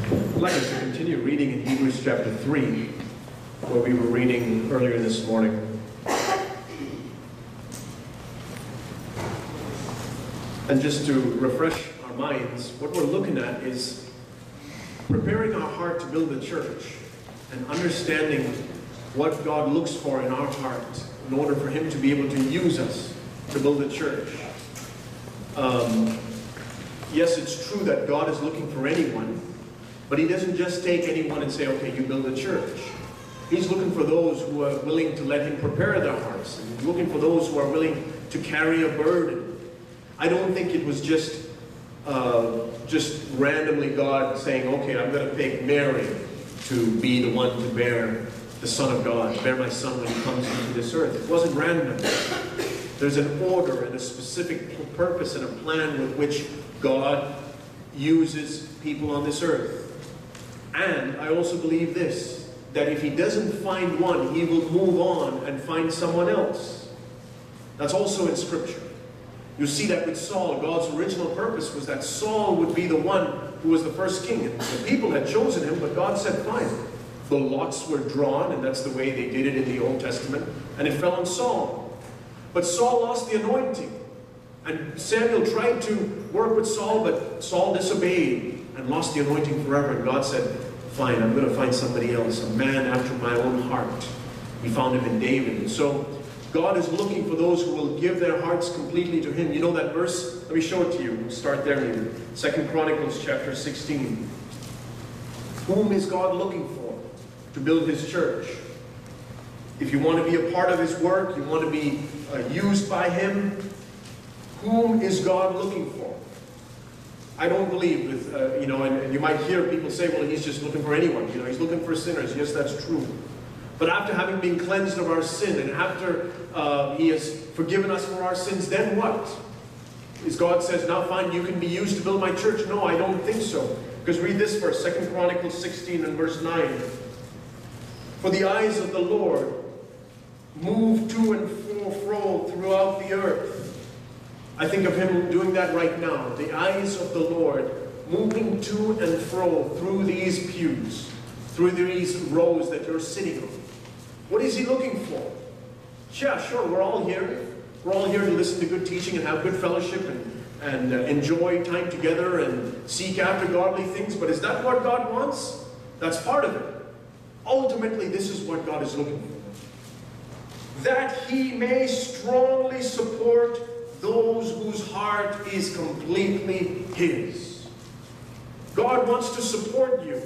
I'd like us to continue reading in Hebrews chapter 3, where we were reading earlier this morning. And just to refresh our minds, what we're looking at is preparing our heart to build a church and understanding what God looks for in our heart in order for Him to be able to use us to build a church. Yes, it's true that God is looking for anyone, but He doesn't just take anyone and say, okay, you build a church. He's looking for those who are willing to let Him prepare their hearts. And He's looking for those who are willing to carry a burden. I don't think it was just randomly God saying, okay, I'm going to pick Mary to be the one to bear the Son of God, bear my Son when He comes into this earth. It wasn't random. There's an order and a specific purpose and a plan with which God uses people on this earth. And I also believe this, that if He doesn't find one, He will move on and find someone else. That's also in Scripture. You see that with Saul. God's original purpose was that Saul would be the one who was the first king. And the people had chosen him, but God said, fine. The lots were drawn, and that's the way they did it in the Old Testament, and it fell on Saul. But Saul lost the anointing. And Samuel tried to work with Saul, but Saul disobeyed and lost the anointing forever. And God said, fine, I'm going to find somebody else, a man after my own heart. He found him in David. And so God is looking for those who will give their hearts completely to Him. You know that verse? Let me show it to you. We'll start there maybe. 2 Chronicles chapter 16. Whom is God looking for to build His church? If you want to be a part of His work, you want to be used by Him, whom is God looking for? I don't believe with, and you might hear people say, well, He's just looking for anyone. He's looking for sinners. Yes, that's true. But after having been cleansed of our sin, and after He has forgiven us for our sins, then what? Is God says, now fine, you can be used to build my church? No, I don't think so. Because read this verse, 2 Chronicles 16 and verse 9. For the eyes of the Lord move to and fro throughout the earth. I think of Him doing that right now. The eyes of the Lord moving to and fro through these pews, through these rows that you're sitting on. What is He looking for? Yeah, sure, we're all here. We're all here to listen to good teaching and have good fellowship and enjoy time together and seek after godly things. But is that what God wants? That's part of it. Ultimately, this is what God is looking for. That He may strongly support those whose heart is completely His. God wants to support you.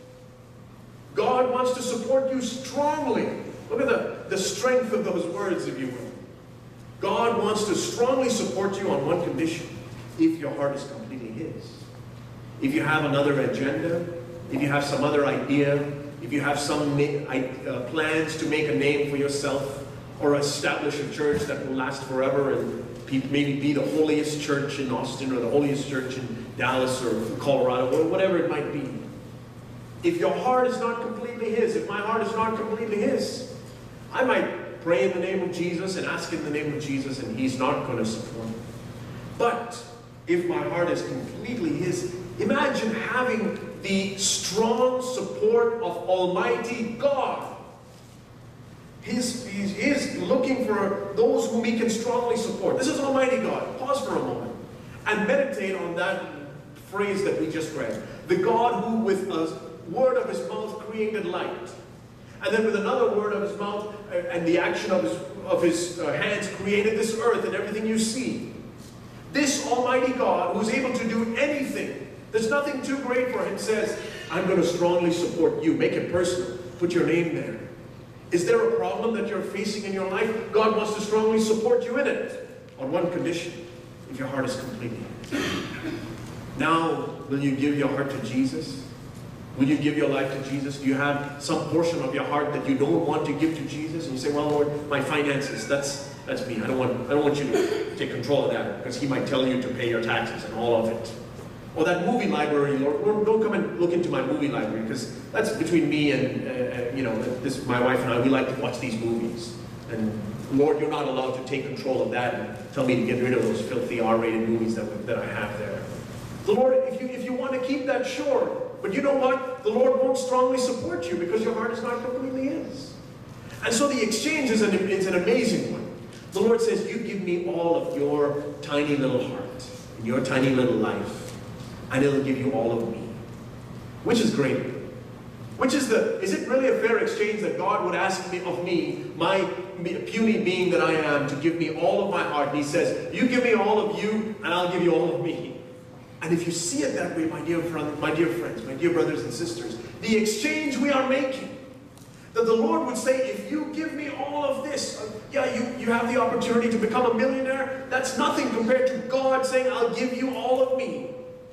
God wants to support you strongly. Look at the strength of those words, if you will. God wants to strongly support you on one condition: if your heart is completely His. If you have another agenda, if you have some other idea, if you have some plans to make a name for yourself or establish a church that will last forever and maybe be the holiest church in Austin or the holiest church in Dallas or Colorado, or whatever it might be. If your heart is not completely His, if my heart is not completely His, I might pray in the name of Jesus and ask in the name of Jesus, and He's not going to support me. But if my heart is completely His, imagine having the strong support of Almighty God. He's looking for those whom He can strongly support. This is Almighty God. Pause for a moment and meditate on that phrase that we just read. The God who with a word of His mouth created light, and then with another word of His mouth and the action of his hands created this earth and everything you see. This Almighty God, who's able to do anything, there's nothing too great for Him, says, I'm going to strongly support you. Make it personal. Put your name there. Is there a problem that you're facing in your life? God wants to strongly support you in it, on one condition: if your heart is completely His. Now, will you give your heart to Jesus? Will you give your life to Jesus? Do you have some portion of your heart that you don't want to give to Jesus? And you say, well, Lord, my finances, that's me. I don't want you to take control of that, because He might tell you to pay your taxes and all of it. Or that movie library, Lord, don't come and look into my movie library, because that's between me and, my wife and I. We like to watch these movies. And Lord, you're not allowed to take control of that and tell me to get rid of those filthy R-rated movies that I have there. The Lord, if you want to keep that, sure. But you know what? The Lord won't strongly support you because your heart is not completely His. And so the exchange is an amazing one. The Lord says, you give me all of your tiny little heart and your tiny little life, and it'll give you all of me. Which is great? Is it really a fair exchange that God would ask of me, my puny being that I am, to give me all of my heart? And He says, you give me all of you, and I'll give you all of me. And if you see it that way, my dear friends, my dear brothers and sisters, the exchange we are making, that the Lord would say, if you give me all of this, you have the opportunity to become a millionaire. That's nothing compared to God saying, I'll give you all of me.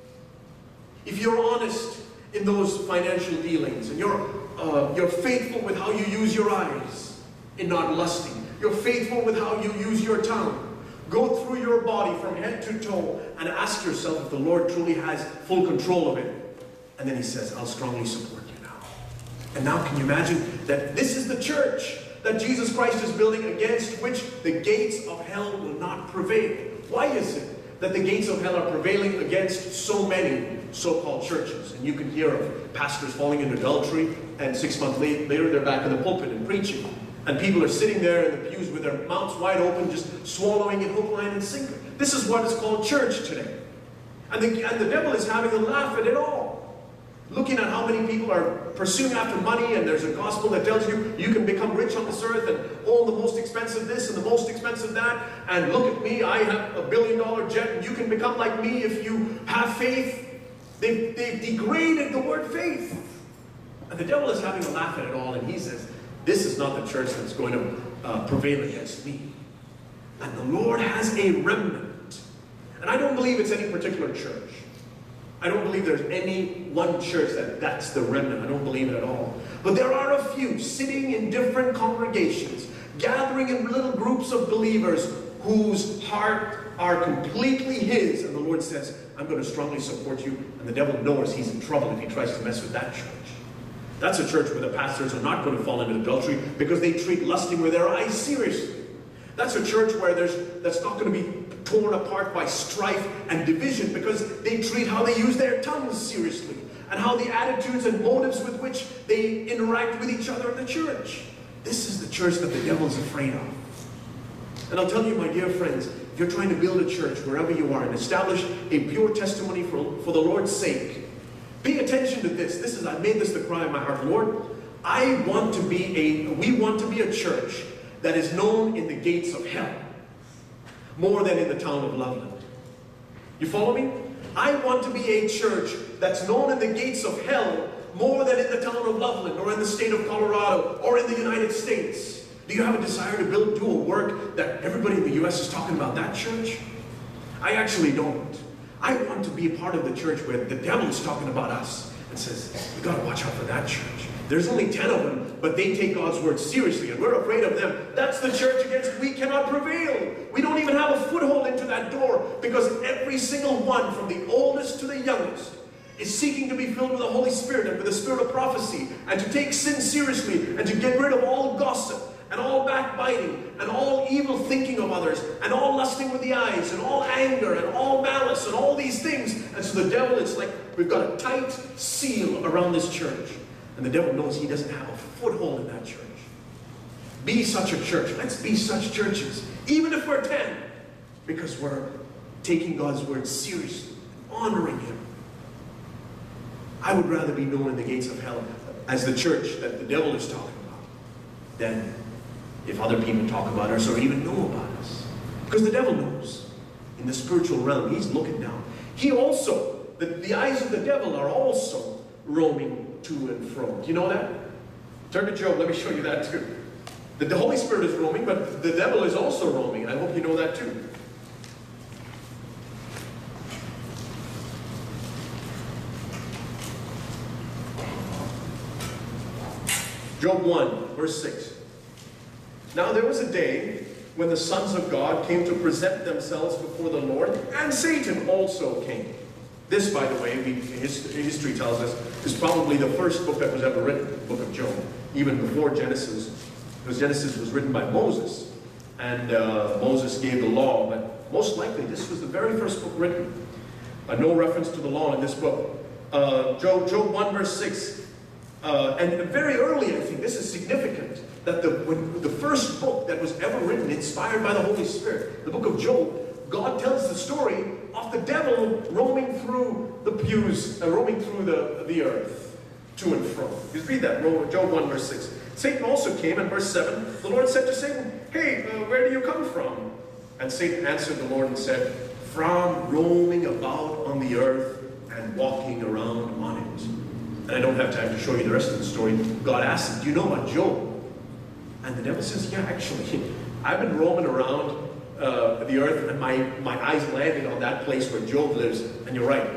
If you're honest in those financial dealings, and you're faithful with how you use your eyes in not lusting, you're faithful with how you use your tongue, go through your body from head to toe and ask yourself if the Lord truly has full control of it. And then He says, I'll strongly support you now. And now can you imagine that this is the church that Jesus Christ is building, against which the gates of hell will not prevail? Why is it that the gates of hell are prevailing against so many so-called churches? And you can hear of pastors falling into adultery, and 6 months later they're back in the pulpit and preaching. And people are sitting there in the pews with their mouths wide open, just swallowing it hook, line, and sinker. This is what is called church today. And the devil is having a laugh at it all. Looking at how many people are pursuing after money, and there's a gospel that tells you you can become rich on this earth and own the most expensive this and the most expensive that, and look at me, I have a $1 billion jet, and you can become like me if you have faith. They've degraded the word faith. And the devil is having a laugh at it all, and he says, this is not the church that's going to prevail against me. And the Lord has a remnant. And I don't believe it's any particular church. I don't believe there's any one church that's the remnant. I don't believe it at all. But there are a few sitting in different congregations, gathering in little groups of believers whose heart are completely His. And the Lord says, I'm going to strongly support you. And the devil knows he's in trouble if he tries to mess with that church. That's a church where the pastors are not going to fall into adultery because they treat lusting with their eyes seriously. That's a church where that's not going to be torn apart by strife and division because they treat how they use their tongues seriously and how the attitudes and motives with which they interact with each other in the church. This is the church that the devil is afraid of. And I'll tell you, my dear friends, if you're trying to build a church wherever you are and establish a pure testimony for the Lord's sake, pay attention to this. I made this the cry of my heart. Lord, we want to be a church that is known in the gates of hell more than in the town of Loveland. You follow me? I want to be a church that's known in the gates of hell more than in the town of Loveland or in the state of Colorado or in the United States. Do you have a desire to do a work that everybody in the U.S. is talking about that church? I actually don't. I want to be a part of the church where the devil is talking about us and says, you got to watch out for that church. There's only 10 of them, but they take God's word seriously, and we're afraid of them. That's the church against we cannot prevail. We don't even have a foothold into that door because every single one, from the oldest to the youngest, is seeking to be filled with the Holy Spirit and with the spirit of prophecy, and to take sin seriously, and to get rid of all gossip, and all backbiting, and all evil thinking of others, and all lusting with the eyes, and all anger, and all malice, and all these things. And so the devil, it's like we've got a tight seal around this church. And the devil knows he doesn't have a foothold in that church. Be such a church. Let's be such churches, even if we're 10, because we're taking God's word seriously, honoring Him. I would rather be known in the gates of hell as the church that the devil is talking about than if other people talk about us or even know about us. Because the devil knows. In the spiritual realm, he's looking down. He also, the eyes of the devil are also roaming to and fro. Do you know that? Turn to Job. Let me show you that too. The Holy Spirit is roaming, but the devil is also roaming. I hope you know that too. Job 1, verse 6. Now there was a day when the sons of God came to present themselves before the Lord, and Satan also came. This, by the way, history tells us, is probably the first book that was ever written, the book of Job, even before Genesis, because Genesis was written by Moses, and Moses gave the law, but most likely this was the very first book written. No reference to the law in this book. Job 1 verse 6. And very early, I think, this is significant, that the first book that was ever written, inspired by the Holy Spirit, the book of Job, God tells the story of the devil roaming through the pews, roaming through the earth, to and fro. Just read that, Job 1 verse 6. Satan also came, in verse 7, the Lord said to Satan, "Hey, where do you come from?" And Satan answered the Lord and said, "From roaming about on the earth and walking around on it." And I don't have time to show you the rest of the story. God asked him, "Do you know about Job?" And the devil says, "Yeah, actually, I've been roaming around the earth, and my eyes landed on that place where Job lives. And you're right,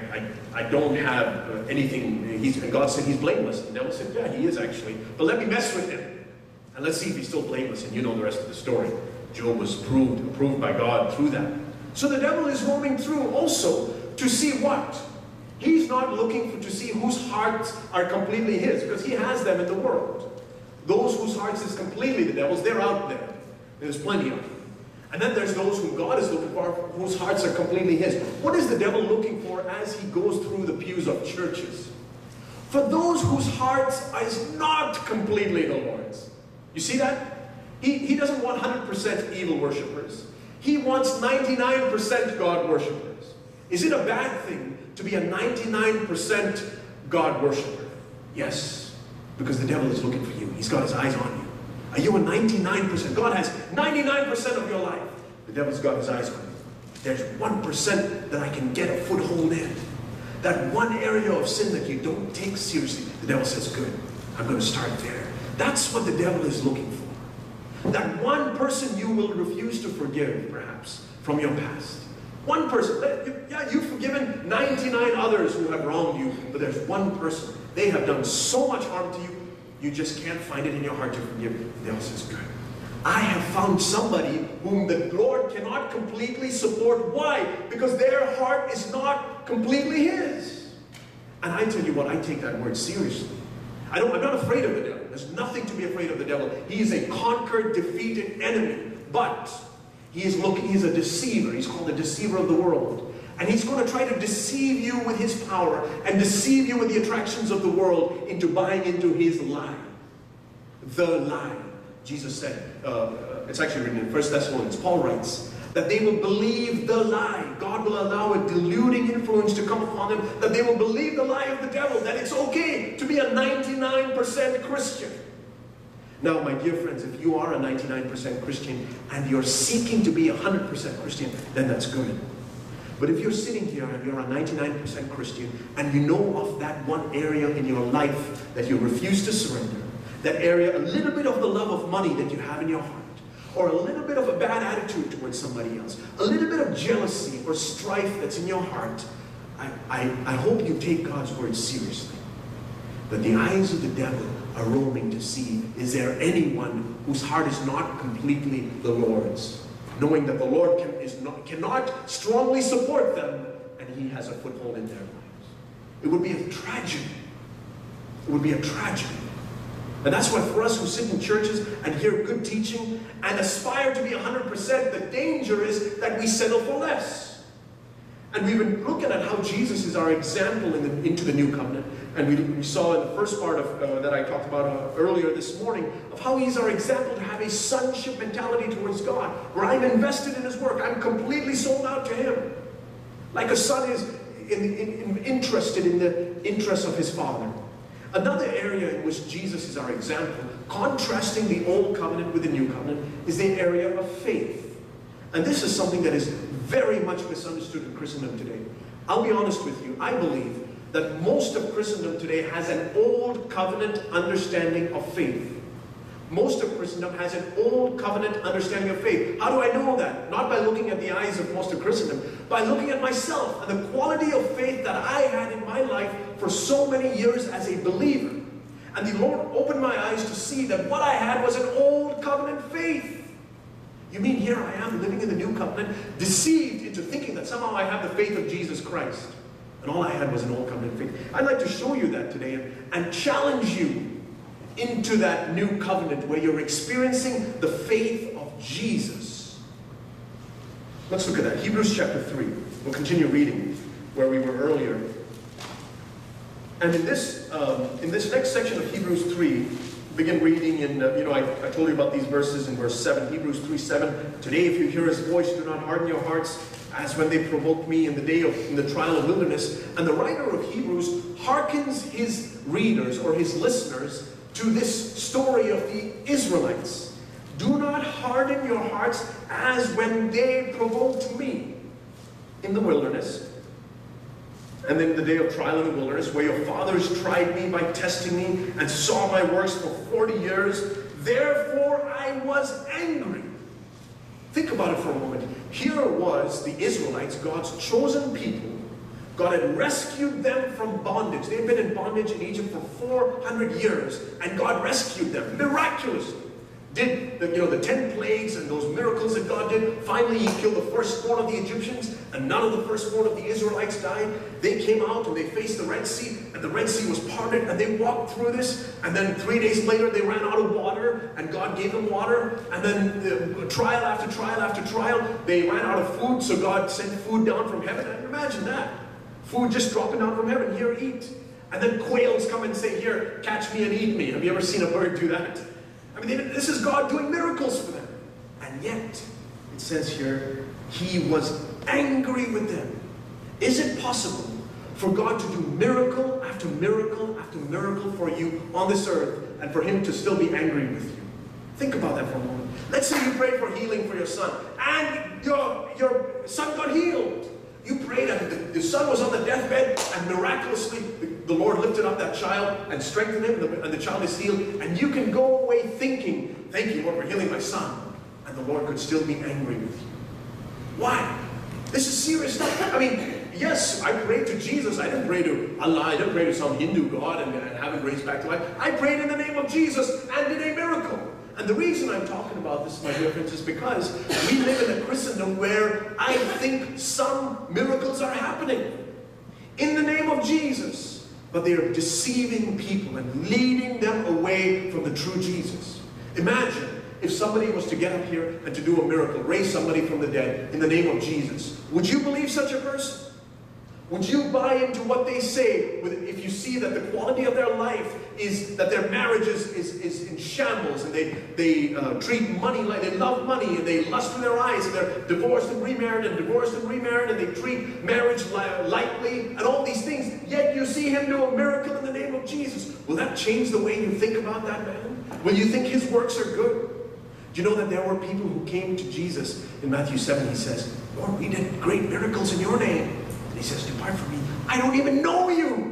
I don't have anything." And God said, "He's blameless." And the devil said, "Yeah, he is actually. But let me mess with him. And let's see if he's still blameless." And you know the rest of the story. Job was approved by God through that. So the devil is roaming through also to see what? He's not looking to see whose hearts are completely his, because he has them in the world. Those whose hearts is completely the devil's, they're out there. There's plenty of them. And then there's those whom God is looking for, whose hearts are completely his. What is the devil looking for as he goes through the pews of churches? For those whose hearts is not completely the Lord's. You see that? He doesn't want 100% evil worshippers. He wants 99% God worshippers. Is it a bad thing to be a 99% God worshiper? Yes, because the devil is looking for you. He's got his eyes on you. Are you a 99%? God has 99% of your life. The devil's got his eyes on you. There's 1% that I can get a foothold in. That one area of sin that you don't take seriously. The devil says, "Good, I'm going to start there." That's what the devil is looking for. That one person you will refuse to forgive, perhaps, from your past. One person. Yeah, you've forgiven 99 others who have wronged you, but there's one person. They have done so much harm to you, you just can't find it in your heart to forgive. The devil says, "Good. I have found somebody whom the Lord cannot completely support." Why? Because their heart is not completely his. And I tell you what, I take that word seriously. I'm not afraid of the devil. There's nothing to be afraid of the devil. He is a conquered, defeated enemy. But he's a deceiver. He's called the deceiver of the world. And he's going to try to deceive you with his power and deceive you with the attractions of the world into buying into his lie. The lie. Jesus said, it's actually written in 1 Thessalonians, Paul writes, that they will believe the lie. God will allow a deluding influence to come upon them, that they will believe the lie of the devil, that it's okay to be a 99% Christian. Now, my dear friends, if you are a 99% Christian and you're seeking to be a 100% Christian, then that's good. But if you're sitting here and you're a 99% Christian and you know of that one area in your life that you refuse to surrender, that area, a little bit of the love of money that you have in your heart, or a little bit of a bad attitude towards somebody else, a little bit of jealousy or strife that's in your heart, I hope you take God's word seriously. That the eyes of the devil are roaming to see, is there anyone whose heart is not completely the Lord's? Knowing that the Lord cannot strongly support them, and he has a foothold in their lives. It would be a tragedy. It would be a tragedy. And that's why for us who sit in churches and hear good teaching and aspire to be 100%, the danger is that we settle for less. And we've been looking at how Jesus is our example into the new covenant. And we saw in the first part of that I talked about earlier this morning, of how he's our example to have a sonship mentality towards God, where I'm invested in his work. I'm completely sold out to him. Like a son is interested in the interests of his father. Another area in which Jesus is our example, contrasting the old covenant with the new covenant, is the area of faith. And this is something that is very much misunderstood in Christendom today. I'll be honest with you, I believe that most of Christendom today has an old covenant understanding of faith. Most of Christendom has an old covenant understanding of faith. How do I know that? Not by looking at the eyes of most of Christendom, by looking at myself and the quality of faith that I had in my life for so many years as a believer. And the Lord opened my eyes to see that what I had was an old covenant faith. You mean here I am living in the new covenant, deceived into thinking that somehow I have the faith of Jesus Christ. And all I had was an old covenant faith. I'd like to show you that today and challenge you into that new covenant where you're experiencing the faith of Jesus. Let's look at that. Hebrews chapter 3. We'll continue reading where we were earlier. And in this next section of Hebrews 3, begin reading in, I told you about these verses in verse 7, Hebrews 3:7. Today, if you hear his voice, do not harden your hearts, as when they provoked me in the trial of wilderness. And the writer of Hebrews hearkens his readers or his listeners to this story of the Israelites. Do not harden your hearts as when they provoked me in the wilderness. And then the day of trial in the wilderness, where your fathers tried me by testing me and saw my works for 40 years. Therefore I was angry. Think about it for a moment. Here was the Israelites, God's chosen people. God had rescued them from bondage. They had been in bondage in Egypt for 400 years. And God rescued them miraculously. Did the 10 plagues and those miracles that God did. Finally, he killed the firstborn of the Egyptians, and none of the firstborn of the Israelites died. They came out and they faced the Red Sea, and the Red Sea was parted, and they walked through this. And then 3 days later, they ran out of water, and God gave them water. And then trial after trial after trial, they ran out of food, so God sent food down from heaven. And imagine that. Food just dropping down from heaven. Here, eat. And then quails come and say, here, catch me and eat me. Have you ever seen a bird do that? I mean, this is God doing miracles for them. And yet, it says here, he was angry with them. Is it possible for God to do miracle after miracle after miracle for you on this earth, and for him to still be angry with you? Think about that for a moment. Let's say you prayed for healing for your son, and your son got healed. You prayed, and the son was on the deathbed, and miraculously the Lord lifted up that child and strengthened him, and the child is healed. And you can go away thinking, thank you, Lord, for healing my son. And the Lord could still be angry with you. Why? This is serious stuff. I mean, yes, I prayed to Jesus. I didn't pray to Allah. I didn't pray to some Hindu God and have him raised back to life. I prayed in the name of Jesus and did a miracle. And the reason I'm talking about this, my dear friends, is because we live in a Christendom where I think some miracles are happening in the name of Jesus, but they are deceiving people and leading them away from the true Jesus. Imagine if somebody was to get up here and to do a miracle, raise somebody from the dead in the name of Jesus. Would you believe such a person? Would you buy into what they say if you see that the quality of their life is that their marriage is in shambles, and they treat money like they love money, and they lust with their eyes, and they're divorced and remarried and divorced and remarried, and they treat marriage lightly and all these things, yet you see him do a miracle in the name of Jesus? Will that change the way you think about that man? Will you think his works are good? Do you know that there were people who came to Jesus in Matthew 7? He says, Lord, we did great miracles in your name. And he says, depart from me, I don't even know you.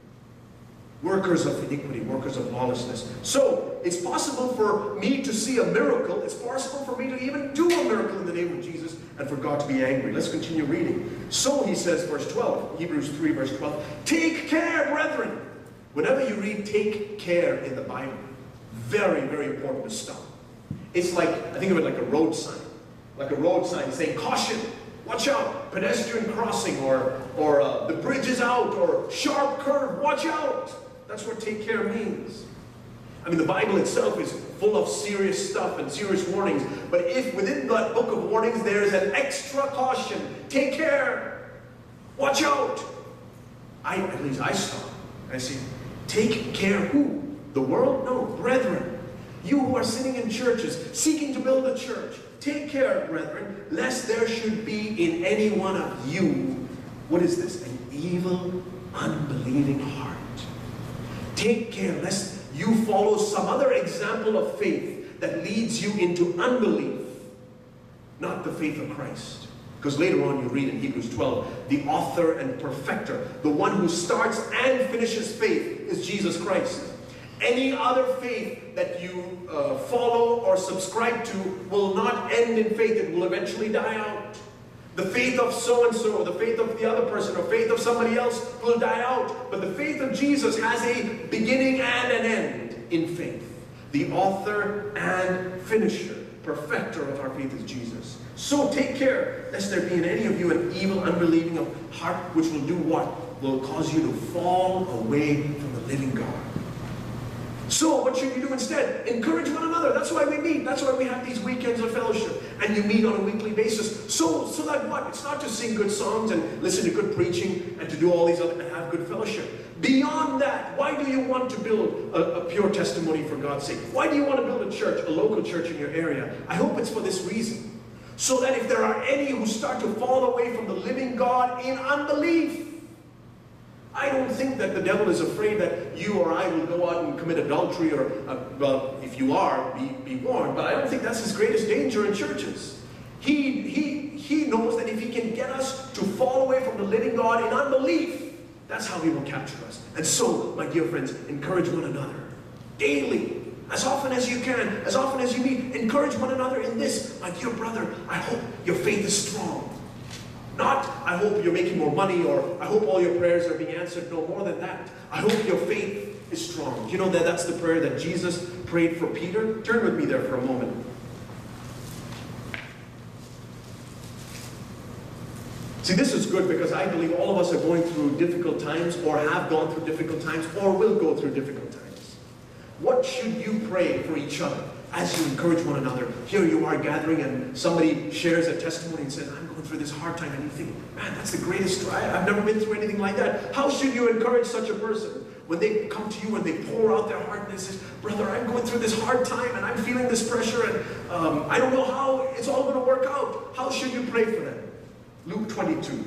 Workers of iniquity, workers of lawlessness. So, it's possible for me to see a miracle. It's possible for me to even do a miracle in the name of Jesus, and for God to be angry. Let's continue reading. So, he says, verse 12, Hebrews 3, verse 12, take care, brethren. Whenever you read take care in the Bible, very, very important to stop. It's like, I think of it like a road sign. Like a road sign saying, caution, watch out, pedestrian crossing, or the bridge is out, or sharp curve, watch out. That's what take care means. I mean, the Bible itself is full of serious stuff and serious warnings. But if within that book of warnings there is an extra caution, take care, watch out. At least I stop. I say, take care who? The world? No, brethren. You who are sitting in churches, seeking to build a church, take care, brethren, lest there should be in any one of you, what is this? An evil, unbelieving heart. Take care lest you follow some other example of faith that leads you into unbelief, not the faith of Christ. Because later on you read in Hebrews 12, the author and perfecter, the one who starts and finishes faith, is Jesus Christ. Any other faith that you follow or subscribe to will not end in faith. It will eventually die out. The faith of so-and-so, or the faith of the other person, or faith of somebody else will die out. But the faith of Jesus has a beginning and an end in faith. The author and finisher, perfecter of our faith is Jesus. So take care, lest there be in any of you an evil, unbelieving of heart, which will do what? Will cause you to fall away from the living God. So what should you do instead? Encourage one another. That's why we meet. That's why we have these weekends of fellowship. And you meet on a weekly basis. So that what? It's not to sing good songs and listen to good preaching and to do all these other and have good fellowship. Beyond that, why do you want to build a pure testimony for God's sake? Why do you want to build a church, a local church in your area? I hope it's for this reason. So that if there are any who start to fall away from the living God in unbelief, I don't think that the devil is afraid that you or I will go out and commit adultery or, well, if you are, be warned. But I don't think that's his greatest danger in churches. He knows that if he can get us to fall away from the living God in unbelief, that's how he will capture us. And so, my dear friends, encourage one another daily, as often as you can, as often as you meet. Encourage one another in this. My dear brother, I hope your faith is strong. Not, I hope you're making more money, or I hope all your prayers are being answered. No, more than that. I hope your faith is strong. You know that that's the prayer that Jesus prayed for Peter? Turn with me there for a moment. See, this is good because I believe all of us are going through difficult times, or have gone through difficult times, or will go through difficult times. What should you pray for each other as you encourage one another? Here you are gathering and somebody shares a testimony and says, I'm going through this hard time, and you think, man, that's the greatest, I've never been through anything like that. How should you encourage such a person? When they come to you and they pour out their heart and they say, brother, I'm going through this hard time and I'm feeling this pressure and I don't know how it's all going to work out. How should you pray for them? Luke 22.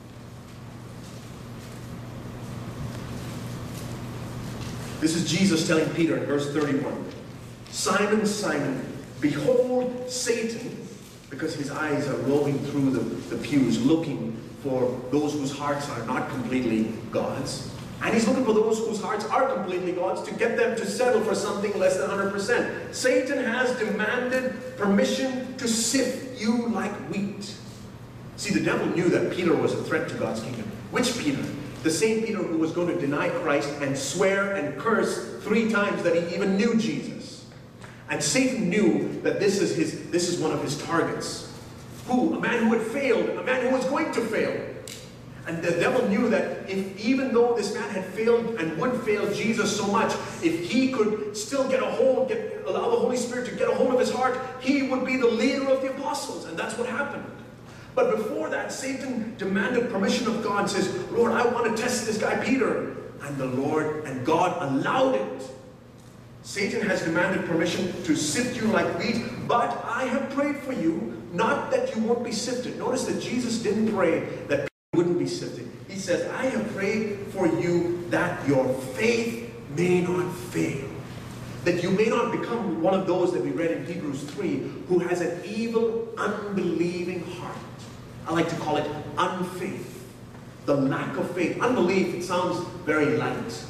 This is Jesus telling Peter in verse 31. Simon, Simon, behold Satan, because his eyes are roving through the pews looking for those whose hearts are not completely God's. And he's looking for those whose hearts are completely God's to get them to settle for something less than 100%. Satan has demanded permission to sift you like wheat. See, the devil knew that Peter was a threat to God's kingdom. Which Peter? The same Peter who was going to deny Christ and swear and curse 3 times that he even knew Jesus. And Satan knew that this is one of his targets. Who? A man who had failed, a man who was going to fail. And the devil knew that even though this man had failed and would fail Jesus so much, if he could still allow the Holy Spirit to get a hold of his heart, he would be the leader of the apostles. And that's what happened. But before that, Satan demanded permission of God and says, Lord, I want to test this guy Peter. And the Lord and God allowed it. Satan has demanded permission to sift you like wheat, but I have prayed for you, not that you won't be sifted. Notice that Jesus didn't pray that Peter wouldn't be sifted. He says, I have prayed for you that your faith may not fail. That you may not become one of those that we read in Hebrews 3, who has an evil, unbelieving heart. I like to call it unfaith. The lack of faith. Unbelief, it sounds very light.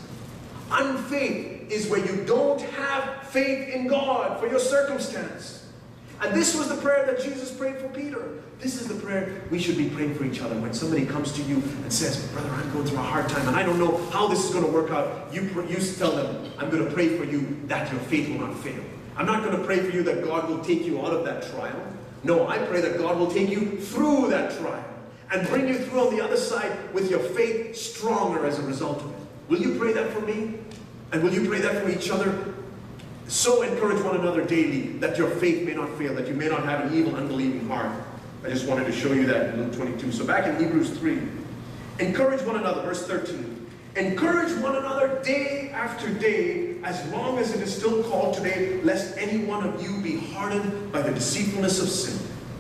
Unfaith is where you don't have faith in God for your circumstance. And this was the prayer that Jesus prayed for Peter. This is the prayer we should be praying for each other. When somebody comes to you and says, brother, I'm going through a hard time and I don't know how this is going to work out. You tell them, I'm going to pray for you that your faith will not fail. I'm not going to pray for you that God will take you out of that trial. No, I pray that God will take you through that trial and bring you through on the other side with your faith stronger as a result of it. Will you pray that for me? And will you pray that for each other? So encourage one another daily that your faith may not fail, that you may not have an evil, unbelieving heart. I just wanted to show you that in Luke 22. So back in Hebrews 3, encourage one another, verse 13. Encourage one another day after day, as long as it is still called today, lest any one of you be hardened by the deceitfulness of sin.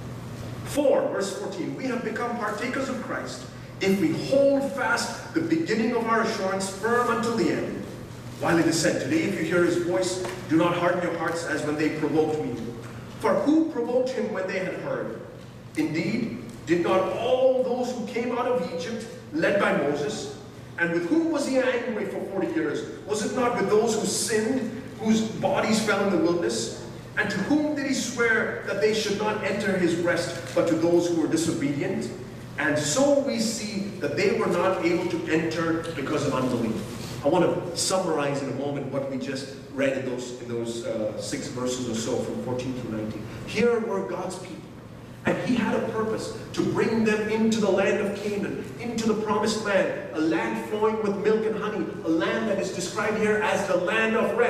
4, verse 14, we have become partakers of Christ, if we hold fast the beginning of our assurance firm until the end. While it is said, today if you hear his voice, do not harden your hearts as when they provoked me. For who provoked him when they had heard? Indeed, did not all those who came out of Egypt, led by Moses, and with whom was he angry for 40 years? Was it not with those who sinned, whose bodies fell in the wilderness? And to whom did he swear that they should not enter his rest, but to those who were disobedient? And so we see that they were not able to enter because of unbelief. I want to summarize in a moment what we just read in those 6 verses or so from 14 through 19. Here were God's people. And he had a purpose to bring them into the land of Canaan, into the promised land, a land flowing with milk and honey, a land that is described here as the land of rest.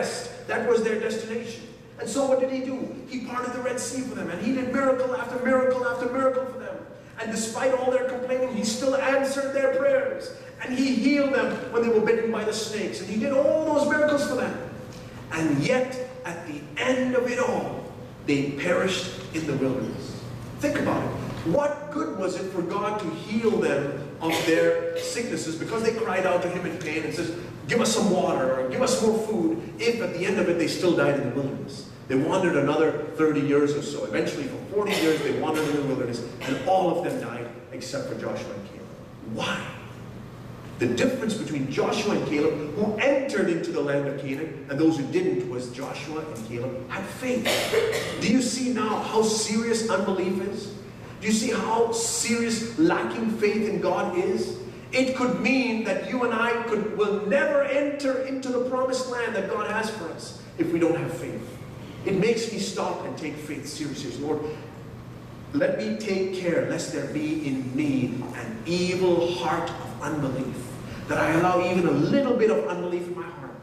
That was their destination. And so what did he do? He parted the Red Sea for them, and he did miracle after miracle after miracle for them. And despite all their complaining, he still answered their prayers. And he healed them when they were bitten by the snakes. And he did all those miracles for them. And yet, at the end of it all, they perished in the wilderness. Think about it. What good was it for God to heal them of their sicknesses because they cried out to him in pain and says, give us some water or give us more food, if at the end of it they still died in the wilderness? They wandered another 30 years or so. Eventually, for 40 years, they wandered in the wilderness, and all of them died except for Joshua and Caleb. Why? The difference between Joshua and Caleb, who entered into the land of Canaan, and those who didn't, was Joshua and Caleb had faith. Do you see now how serious unbelief is? Do you see how serious lacking faith in God is? It could mean that you and I will never enter into the promised land that God has for us if we don't have faith. It makes me stop and take faith seriously. Lord, let me take care lest there be in me an evil heart of unbelief, that I allow even a little bit of unbelief in my heart.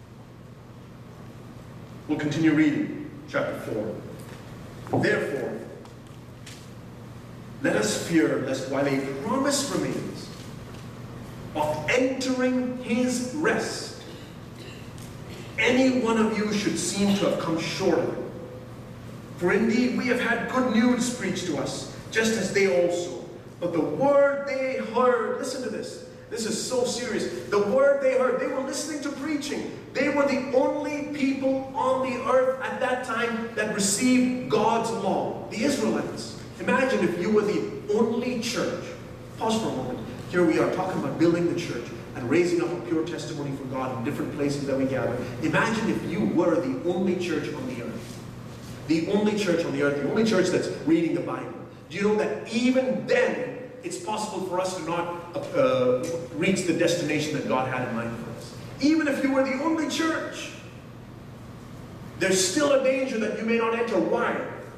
We'll continue reading chapter 4. Therefore, let us fear lest while a promise remains of entering his rest, any one of you should seem to have come short of it. For indeed we have had good news preached to us, just as they also. But the word they heard, listen to this. This is so serious. The word they heard, they were listening to preaching. They were the only people on the earth at that time that received God's law. The Israelites. Imagine if you were the only church. Pause for a moment. Here we are talking about building the church and raising up a pure testimony for God in different places that we gather. Imagine if you were the only church on the earth. The only church on the earth, the only church that's reading the Bible. Do you know that even then, it's possible for us to not reach the destination that God had in mind for us? Even if you were the only church, there's still a danger that you may not enter. Why?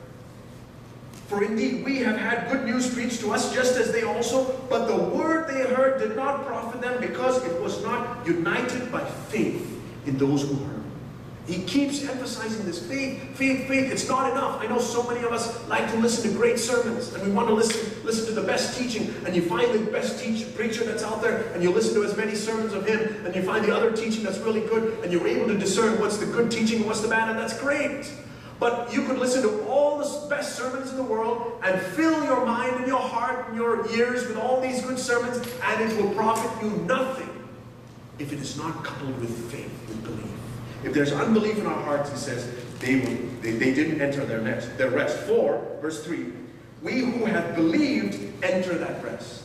For indeed we have had good news preached to us, just as they also, but the word they heard did not profit them, because it was not united by faith in those who heard. He keeps emphasizing this faith, faith, faith. It's not enough. I know so many of us like to listen to great sermons, and we want to listen to the best teaching, and you find the best preacher that's out there, and you listen to as many sermons of him, and you find the other teaching that's really good, and you're able to discern what's the good teaching and what's the bad, and that's great. But you could listen to all the best sermons in the world and fill your mind and your heart and your ears with all these good sermons, and it will profit you nothing if it is not coupled with faith, with belief. If there's unbelief in our hearts, he says, they didn't enter their rest. For, verse 3, we who have believed enter that rest.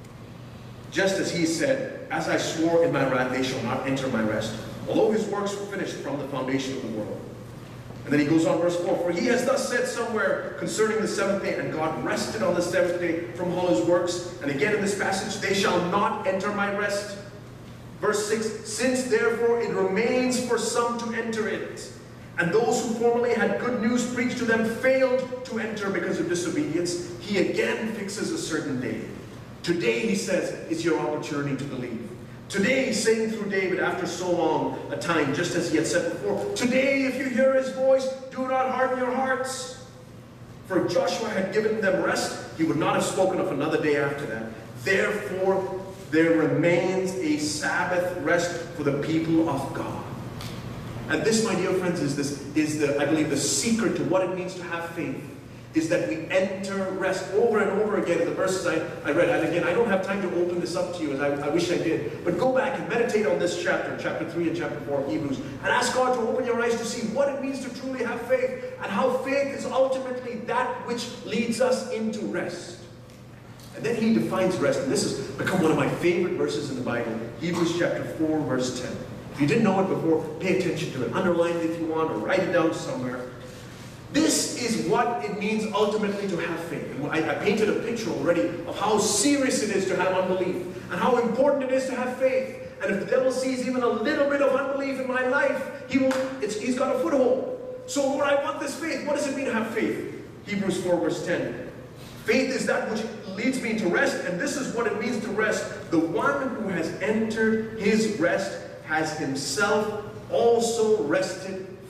Just as he said, as I swore in my wrath, they shall not enter my rest, although his works were finished from the foundation of the world. And then he goes on, verse 4, for he has thus said somewhere concerning the seventh day, and God rested on the seventh day from all his works. And again in this passage, they shall not enter my rest. Verse 6, since therefore it remains for some to enter it, and those who formerly had good news preached to them failed to enter because of disobedience, he again fixes a certain day. Today, he says, is your opportunity to believe. Today, saying through David after so long a time, just as he had said before, today if you hear his voice, do not harden your hearts. For if Joshua had given them rest, he would not have spoken of another day after that. Therefore, there remains a Sabbath rest for the people of God. And this, my dear friends, is I believe the secret to what it means to have faith, is that we enter rest over and over again in the verses I read. And again, I don't have time to open this up to you, as I wish I did. But go back and meditate on this chapter 3 and chapter 4 of Hebrews, and ask God to open your eyes to see what it means to truly have faith, and how faith is ultimately that which leads us into rest. And then he defines rest, and this has become one of my favorite verses in the Bible, Hebrews chapter 4, verse 10. If you didn't know it before, pay attention to it. Underline it if you want, or write it down somewhere. This is what it means ultimately to have faith. And I painted a picture already of how serious it is to have unbelief, and how important it is to have faith. And if the devil sees even a little bit of unbelief in my life, he's got a foothold. So Lord, I want this faith. What does it mean to have faith? Hebrews 4, verse 10. Faith is that which leads me to rest, and this is what it means to rest. The one who has entered his rest has himself also rested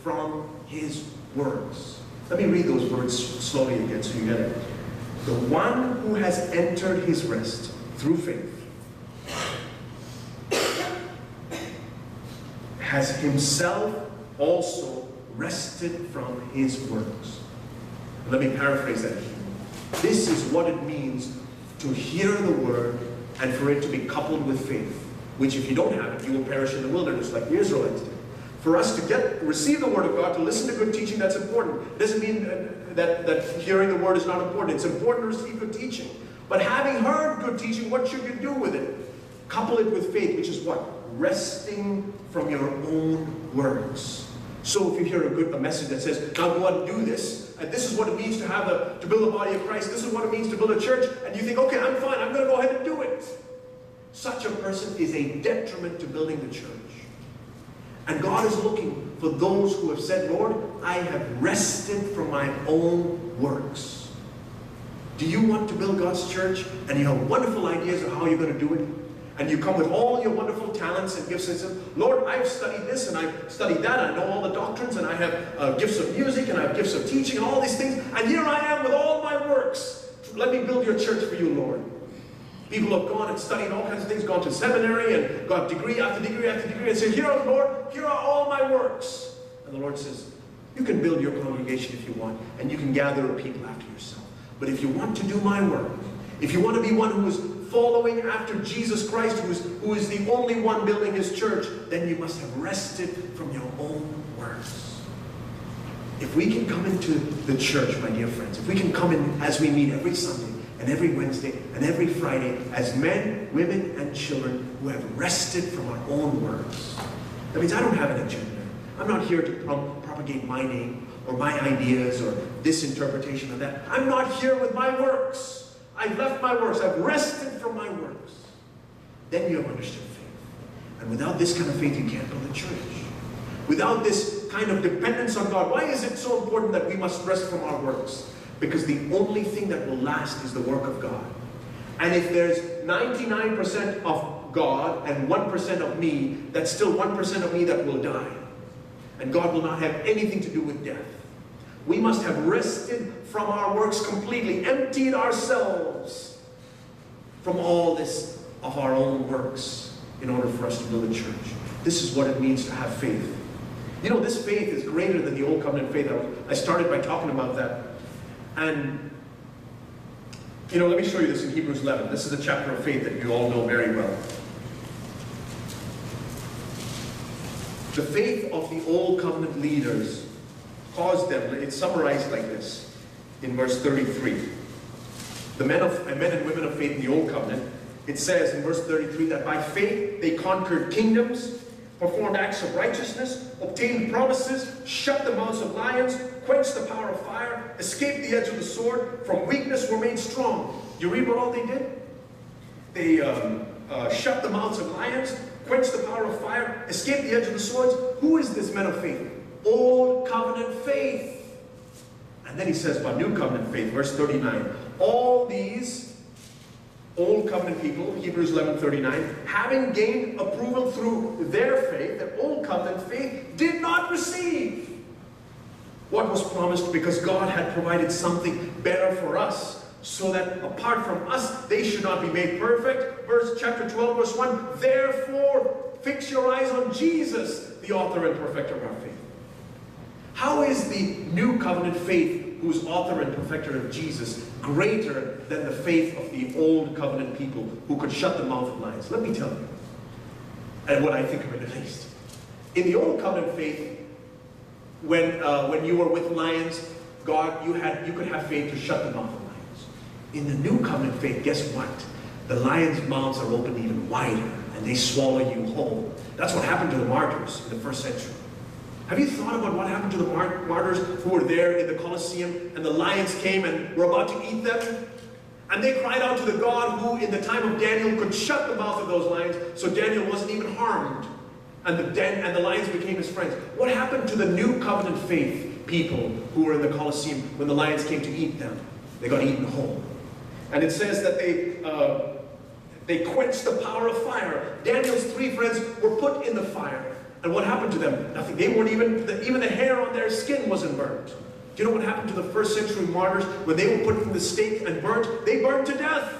from his works. Let me read those words slowly again so you get it. The one who has entered his rest through faith has himself also rested from his works. Let me paraphrase that. This is what it means to hear the word and for it to be coupled with faith, which if you don't have it, you will perish in the wilderness like the Israelites did. For us to receive the word of God, to listen to good teaching, that's important. It doesn't mean that hearing the word is not important. It's important to receive good teaching. But having heard good teaching, what should you do with it? Couple it with faith, which is what? Resting from your own works. So if you hear a message that says, now go out and do this, and this is what it means to build a body of Christ, this is what it means to build a church, and you think, okay, I'm fine, I'm going to go ahead and do it. Such a person is a detriment to building the church. And God is looking for those who have said, Lord, I have rested from my own works. Do you want to build God's church and you have wonderful ideas of how you're going to do it? And you come with all your wonderful talents and gifts and say, Lord, I've studied this and I've studied that. I know all the doctrines and I have gifts of music and I have gifts of teaching and all these things. And here I am with all my works. Let me build your church for you, Lord. People have gone and studied all kinds of things, gone to seminary and got degree after degree after degree and say, here, Lord, here are all my works. And the Lord says, you can build your congregation if you want, and you can gather a people after yourself. But if you want to do my work, if you want to be one who is following after Jesus Christ, who is the only one building his church, then you must have rested from your own works. If we can come into the church, my dear friends, if we can come in as we meet every Sunday, and every Wednesday, and every Friday, as men, women, and children who have rested from our own works. That means I don't have an agenda. I'm not here to propagate my name, or my ideas, or this interpretation of that. I'm not here with my works. I've left my works. I've rested from my works. Then you have understood faith. And without this kind of faith, you can't build a church. Without this kind of dependence on God, why is it so important that we must rest from our works? Because the only thing that will last is the work of God. And if there's 99% of God and 1% of me, that's still 1% of me that will die. And God will not have anything to do with death. We must have rested from our works completely, emptied ourselves from all this of our own works in order for us to build a church. This is what it means to have faith. You know, this faith is greater than the Old Covenant faith. I started by talking about that. And, you know, let me show you this in Hebrews 11. This is a chapter of faith that you all know very well. The faith of the Old Covenant leaders caused them, it's summarized like this in verse 33. The men and women of faith in the Old Covenant, it says in verse 33 that by faith they conquered kingdoms, performed acts of righteousness, obtained promises, shut the mouths of lions, quenched the power of fire, escaped the edge of the sword, from weakness were made strong. Do you read what all they did? They shut the mouths of lions, quenched the power of fire, escaped the edge of the swords. Who is this men of faith? Old Covenant faith. And then he says about New Covenant faith, verse 39. All these Old Covenant people, Hebrews 11:39, having gained approval through their faith, their Old Covenant faith, did not receive what was promised because God had provided something better for us, so that apart from us, they should not be made perfect. Chapter 12, verse 1, therefore, fix your eyes on Jesus, the author and perfecter of our faith. How is the New Covenant faith, whose author and perfecter of Jesus, greater than the faith of the Old Covenant people who could shut the mouth of lions? Let me tell you, and what I think of it at least. In the Old Covenant faith, when you were with lions, God, you could have faith to shut the mouth of lions. In the New Covenant faith, guess what? The lions' mouths are opened even wider, and they swallow you whole. That's what happened to the martyrs in the first century. Have you thought about what happened to the martyrs who were there in the Colosseum, and the lions came and were about to eat them? And they cried out to the God who, in the time of Daniel, could shut the mouth of those lions, so Daniel wasn't even harmed. And the lions became his friends. What happened to the New Covenant faith people who were in the Colosseum when the lions came to eat them? They got eaten whole. And it says that they quenched the power of fire. Daniel's 3 friends were put in the fire. And what happened to them? Nothing. They weren't even the hair on their skin wasn't burnt. Do you know what happened to the first century martyrs when they were put in the stake and burnt? They burned to death.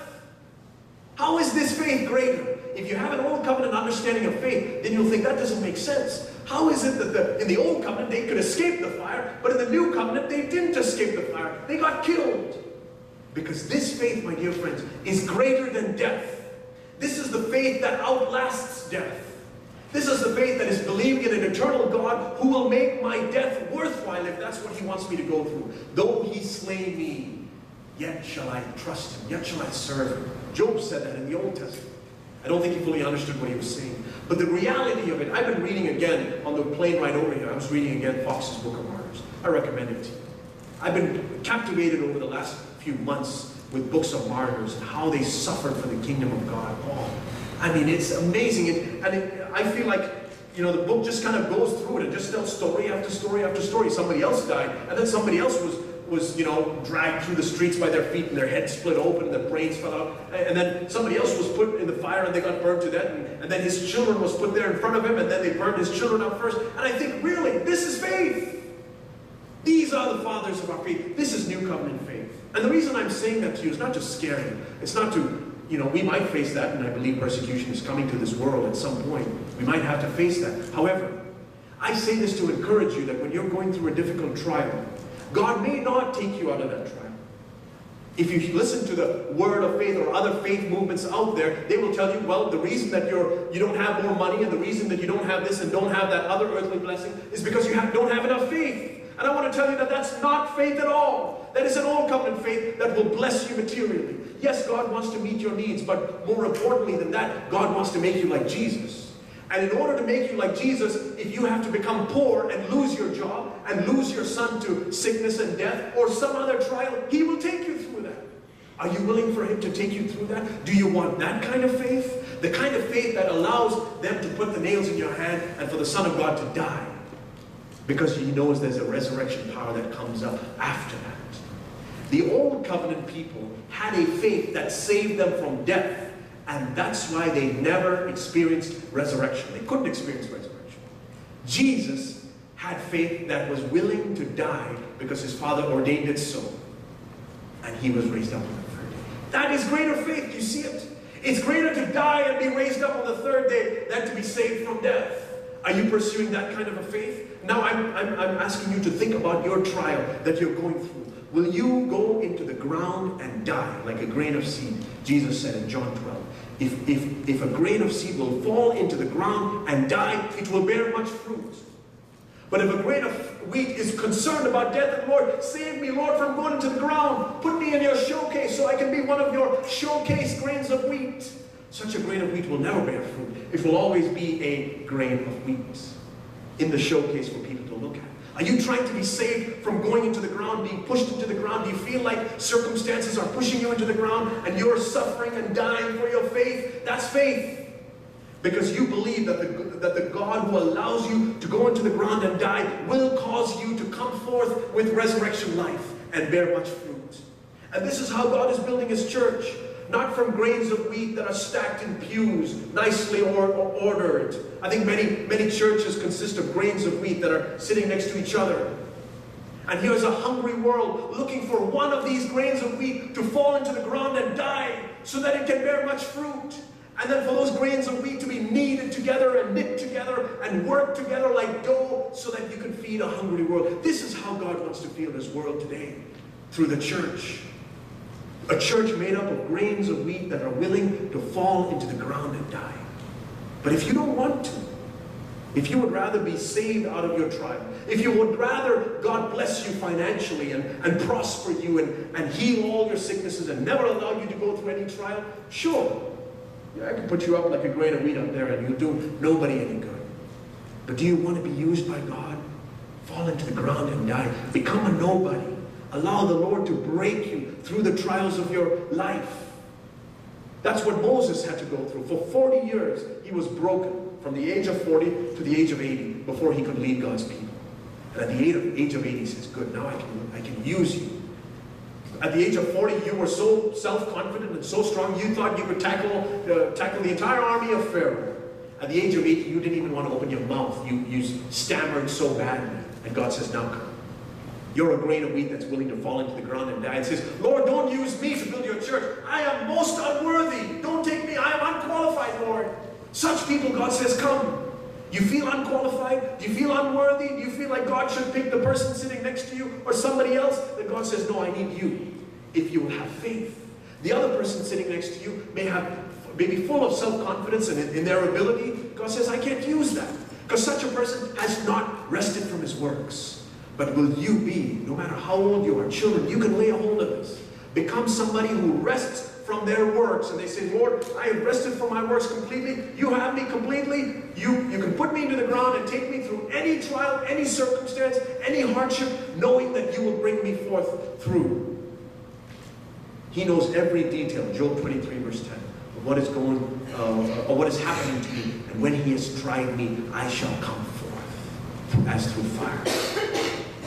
How is this faith greater? If you have an old covenant understanding of faith, then you'll think that doesn't make sense. How is it that in the old covenant they could escape the fire, but in the new covenant they didn't escape the fire? They got killed. Because this faith, my dear friends, is greater than death. This is the faith that outlasts death. This is the faith that is believing in an eternal God who will make my death worthwhile if that's what he wants me to go through. Though he slay me, yet shall I trust him, yet shall I serve him. Job said that in the Old Testament. I don't think he fully understood what he was saying. But the reality of it, I've been reading again on the plane ride over here. I was reading again Fox's Book of Martyrs. I recommend it to you. I've been captivated over the last few months with books of martyrs and how they suffered for the kingdom of God. Oh, I mean, it's amazing. I feel like, you know, the book just kind of goes through it and just tells story after story after story. Somebody else died, and then somebody else was, you know, dragged through the streets by their feet and their heads split open and their brains fell out. And then somebody else was put in the fire and they got burned to death. And then his children was put there in front of him and then they burned his children up first. And I think, really, this is faith. These are the fathers of our faith. This is New Covenant faith. And the reason I'm saying that to you is not to scare you. It's not to, you know, we might face that, and I believe persecution is coming to this world at some point. We might have to face that. However, I say this to encourage you that when you're going through a difficult trial, God may not take you out of that trial. If you listen to the Word of Faith or other faith movements out there, they will tell you, well, the reason that you don't have more money and the reason that you don't have this and don't have that other earthly blessing is because you don't have enough faith. And I want to tell you that that's not faith at all. That is an old covenant faith that will bless you materially. Yes, God wants to meet your needs, but more importantly than that, God wants to make you like Jesus. And in order to make you like Jesus, if you have to become poor and lose your job and lose your son to sickness and death or some other trial, he will take you through that. Are you willing for him to take you through that? Do you want that kind of faith? The kind of faith that allows them to put the nails in your hand and for the Son of God to die. Because he knows there's a resurrection power that comes up after that. The old covenant people had a faith that saved them from death. And that's why they never experienced resurrection. They couldn't experience resurrection. Jesus had faith that was willing to die because his Father ordained it so. And he was raised up on the third day. That is greater faith. Do you see it? It's greater to die and be raised up on the third day than to be saved from death. Are you pursuing that kind of a faith? Now I'm asking you to think about your trial that you're going through. Will you go into the ground and die like a grain of seed? Jesus said in John 12, if a grain of seed will fall into the ground and die, it will bear much fruit. But if a grain of wheat is concerned about death, and Lord, save me, Lord, from going into the ground. Put me in your showcase so I can be one of your showcase grains of wheat. Such a grain of wheat will never bear fruit. It will always be a grain of wheat in the showcase for people to look at. Are you trying to be saved from going into the ground, being pushed into the ground? Do you feel like circumstances are pushing you into the ground and you're suffering and dying for your faith? That's faith. Because you believe that the God who allows you to go into the ground and die will cause you to come forth with resurrection life and bear much fruit. And this is how God is building his church. Not from grains of wheat that are stacked in pews, nicely ordered. I think many churches consist of grains of wheat that are sitting next to each other. And here's a hungry world looking for one of these grains of wheat to fall into the ground and die so that it can bear much fruit. And then for those grains of wheat to be kneaded together and knit together and work together like dough so that you can feed a hungry world. This is how God wants to feed this world today, through the church. A church made up of grains of wheat that are willing to fall into the ground and die. But if you don't want to, if you would rather be saved out of your trial, if you would rather God bless you financially and prosper you and heal all your sicknesses and never allow you to go through any trial, sure. Yeah, I can put you up like a grain of wheat up there and you'll do nobody any good. But do you want to be used by God? Fall into the ground and die. Become a nobody. Allow the Lord to break you through the trials of your life. That's what Moses had to go through. For 40 years, he was broken from the age of 40 to the age of 80 before he could lead God's people. And at the age of 80, he says, good, now I can use you. At the age of 40, you were so self-confident and so strong, you thought you could tackle the entire army of Pharaoh. At the age of 80, you didn't even want to open your mouth. You stammered so badly. And God says, now come. You're a grain of wheat that's willing to fall into the ground and die. It says, Lord, don't use me to build your church. I am most unworthy. Don't take me. I am unqualified, Lord. Such people, God says, come. You feel unqualified? Do you feel unworthy? Do you feel like God should pick the person sitting next to you or somebody else? Then God says, no, I need you. If you will have faith. The other person sitting next to you may be full of self-confidence and in their ability. God says, I can't use that. Because such a person has not rested from his works. But will you be, no matter how old you are, children, you can lay a hold of this. Become somebody who rests from their works. And they say, Lord, I have rested from my works completely. You have me completely. You can put me into the ground and take me through any trial, any circumstance, any hardship, knowing that you will bring me forth through. He knows every detail, Job 23, verse 10, of what is going, or what is happening to me. And when he has tried me, I shall come forth as through fire.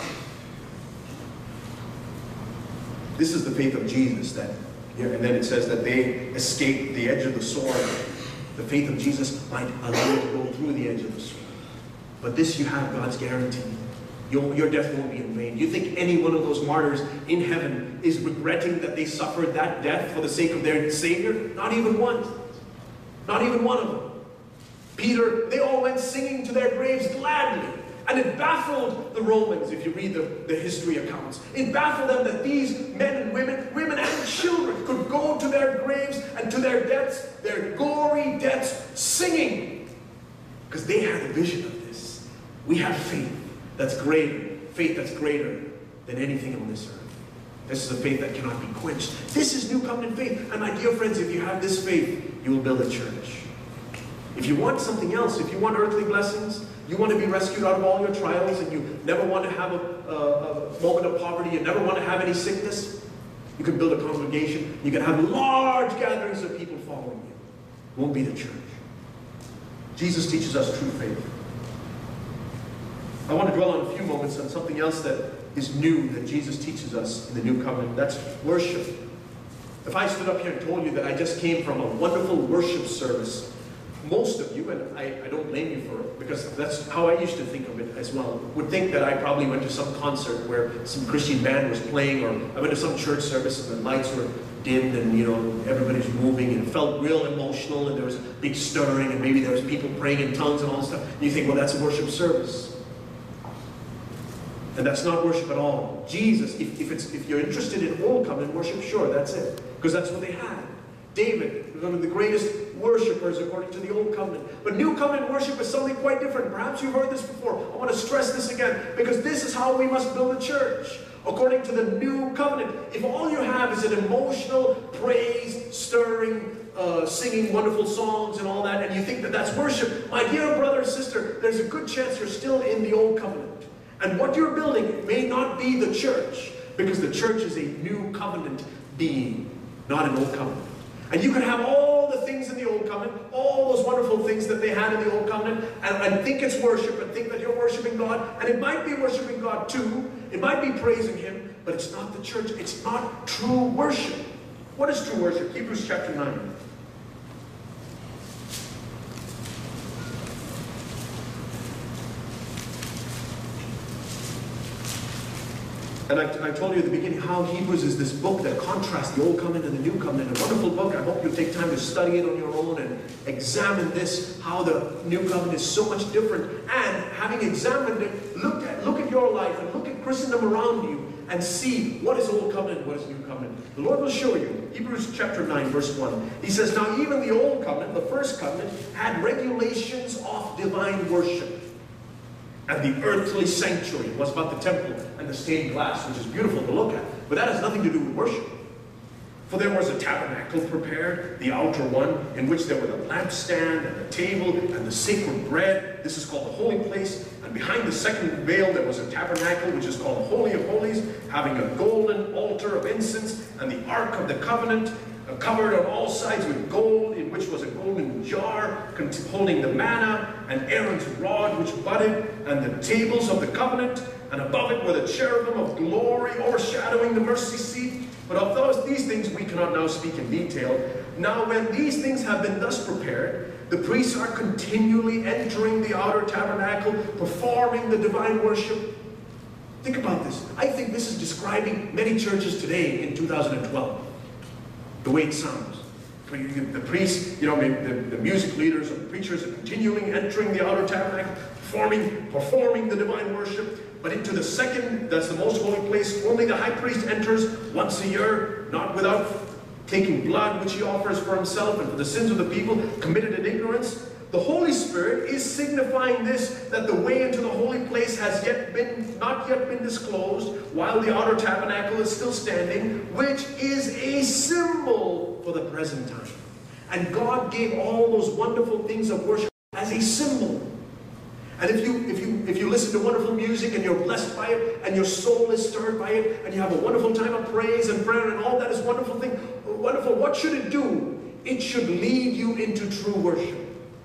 This is the faith of Jesus that, and then it says that they escaped the edge of the sword. The faith of Jesus might allow you to go through the edge of the sword. But this you have God's guarantee. Your death won't be in vain. You think any one of those martyrs in heaven is regretting that they suffered that death for the sake of their Savior? Not even one. Not even one of them. Peter, they all went singing to their graves gladly. And it baffled the Romans, if you read the history accounts. It baffled them that these men and women and children could go to their graves and to their deaths, their gory deaths, singing. Because they had a vision of this. We have faith that's greater than anything on this earth. This is a faith that cannot be quenched. This is New Covenant faith. And my dear friends, if you have this faith, you will build a church. If you want something else, if you want earthly blessings, you want to be rescued out of all your trials, and you never want to have a moment of poverty, you never want to have any sickness, you can build a congregation. You can have large gatherings of people following you. It won't be the church. Jesus teaches us true faith. I want to dwell on a few moments on something else that is new that Jesus teaches us in the New Covenant. That's worship. If I stood up here and told you that I just came from a wonderful worship service, most of you, and I don't blame you for it, because that's how I used to think of it as well, would think that I probably went to some concert where some Christian band was playing, or I went to some church service and the lights were dimmed and, you know, everybody's moving and it felt real emotional and there was a big stirring and maybe there was people praying in tongues and all this stuff. And you think, well, that's a worship service. And that's not worship at all. Jesus, if you're interested in Old Covenant worship, sure, that's it. Because that's what they had. David was one of the greatest worshipers according to the Old Covenant. But New Covenant worship is something quite different. Perhaps you've heard this before. I want to stress this again, because this is how we must build a church. According to the New Covenant, if all you have is an emotional, praise, stirring, singing wonderful songs and all that, and you think that that's worship, my dear brother and sister, there's a good chance you're still in the Old Covenant. And what you're building may not be the church, because the church is a New Covenant being, not an Old Covenant. And you can have all the things in the Old Covenant, all those wonderful things that they had in the Old Covenant, and think it's worship, and think that you're worshiping God, and it might be worshiping God too, it might be praising Him, but it's not the church, it's not true worship. What is true worship? Hebrews chapter 9. And I told you at the beginning how Hebrews is this book that contrasts the Old Covenant and the New Covenant. A wonderful book. I hope you'll take time to study it on your own and examine this, how the New Covenant is so much different. And having examined it, look at your life and look at Christendom around you and see what is Old Covenant and what is New Covenant. The Lord will show you. Hebrews chapter 9, verse 1. He says, now even the Old Covenant, the first covenant, had regulations of divine worship. And the earthly sanctuary was about the temple and the stained glass, which is beautiful to look at. But that has nothing to do with worship. For there was a tabernacle prepared, the outer one, in which there were the lampstand and the table and the sacred bread. This is called the holy place. And behind the second veil there was a tabernacle, which is called the Holy of Holies, having a golden altar of incense and the Ark of the Covenant, covered on all sides with gold, in which was a golden jar holding the manna, and Aaron's rod which budded, and the tables of the covenant, and above it were the cherubim of glory overshadowing the mercy seat. But of these things we cannot now speak in detail. Now when these things have been thus prepared, the priests are continually entering the outer tabernacle, performing the divine worship. Think about this. I think this is describing many churches today in 2012. The way it sounds. The priests, the music leaders and preachers are continually entering the outer tabernacle, performing the divine worship. But into the second, that's the most holy place, only the high priest enters once a year, not without taking blood which he offers for himself and for the sins of the people committed in ignorance. The Holy Spirit is signifying this, that the way into the holy place has not yet been disclosed, while the outer tabernacle is still standing, which is a symbol for the present time. And God gave all those wonderful things of worship as a symbol. And if you listen to wonderful music and you're blessed by it, and your soul is stirred by it, and you have a wonderful time of praise and prayer, and all that is wonderful, what should it do? It should lead you into true worship.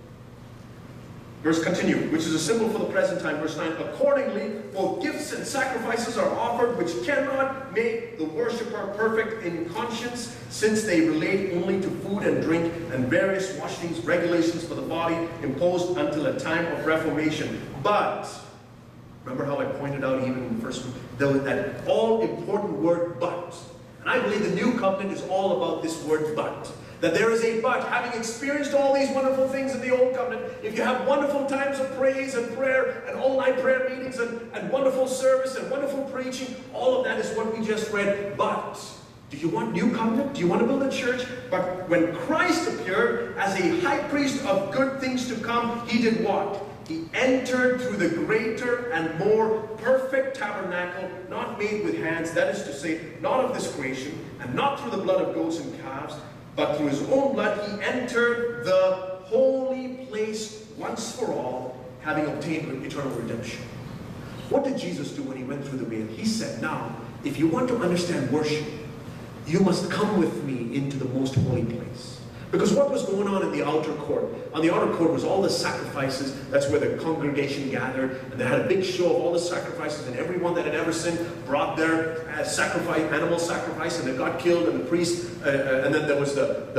Verse continue, which is a symbol for the present time. Verse 9, accordingly, both gifts and sacrifices are offered, which cannot make the worshiper perfect in conscience, since they relate only to food and drink, and various washings, regulations for the body, imposed until a time of reformation. But, remember how I pointed out even in the first one, that all-important word, but. And I believe the new covenant is all about this word, but. That there is a but. Having experienced all these wonderful things in the old covenant, if you have wonderful times of praise and prayer and all-night prayer meetings and wonderful service and wonderful preaching, all of that is what we just read. But do you want new covenant? Do you want to build a church? But when Christ appeared as a high priest of good things to come, he did what? He entered through the greater and more perfect tabernacle, not made with hands, that is to say, not of this creation, and not through the blood of goats and calves, but through his own blood he entered the holy place once for all, having obtained eternal redemption. What did Jesus do when he went through the veil? He said, now, if you want to understand worship, you must come with me into the most holy place. Because what was going on in the outer court? On the outer court was all the sacrifices. That's where the congregation gathered. And they had a big show of all the sacrifices. And everyone that had ever sinned brought their animal sacrifice. And they got killed. And the priest, and then there was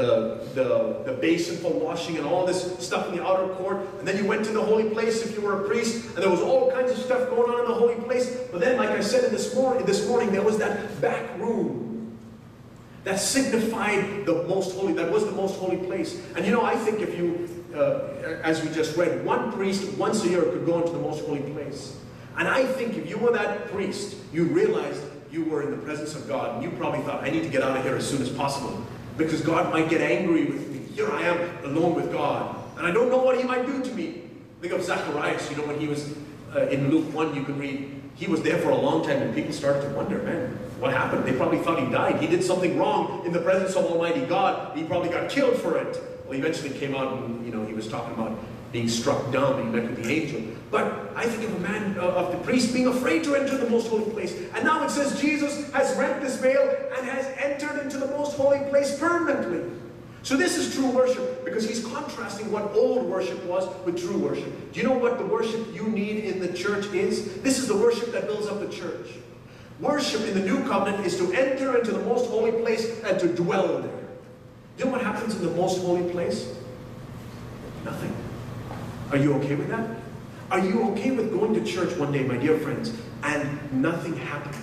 the basin for washing and all this stuff in the outer court. And then you went to the holy place if you were a priest. And there was all kinds of stuff going on in the holy place. But then, like I said this morning, there was that back room. That signified the most holy, that was the most holy place. And I think if you, as we just read, one priest once a year could go into the most holy place. And I think if you were that priest, you realized you were in the presence of God, and you probably thought, I need to get out of here as soon as possible, because God might get angry with me. Here I am alone with God, and I don't know what he might do to me. Think of Zacharias, when he was in Luke 1, you can read, he was there for a long time, and people started to wonder, man, what happened? They probably thought he died. He did something wrong in the presence of Almighty God. He probably got killed for it. Well, he eventually came out and, he was talking about being struck dumb. He met with the angel. But I think of a man, of the priest being afraid to enter the most holy place. And now it says Jesus has rent this veil and has entered into the most holy place permanently. So this is true worship, because he's contrasting what old worship was with true worship. Do you know what the worship you need in the church is? This is the worship that builds up the church. Worship in the new covenant is to enter into the most holy place and to dwell there. You know what happens in the most holy place? Nothing. Are you okay with that? Are you okay with going to church one day, my dear friends, and nothing happening?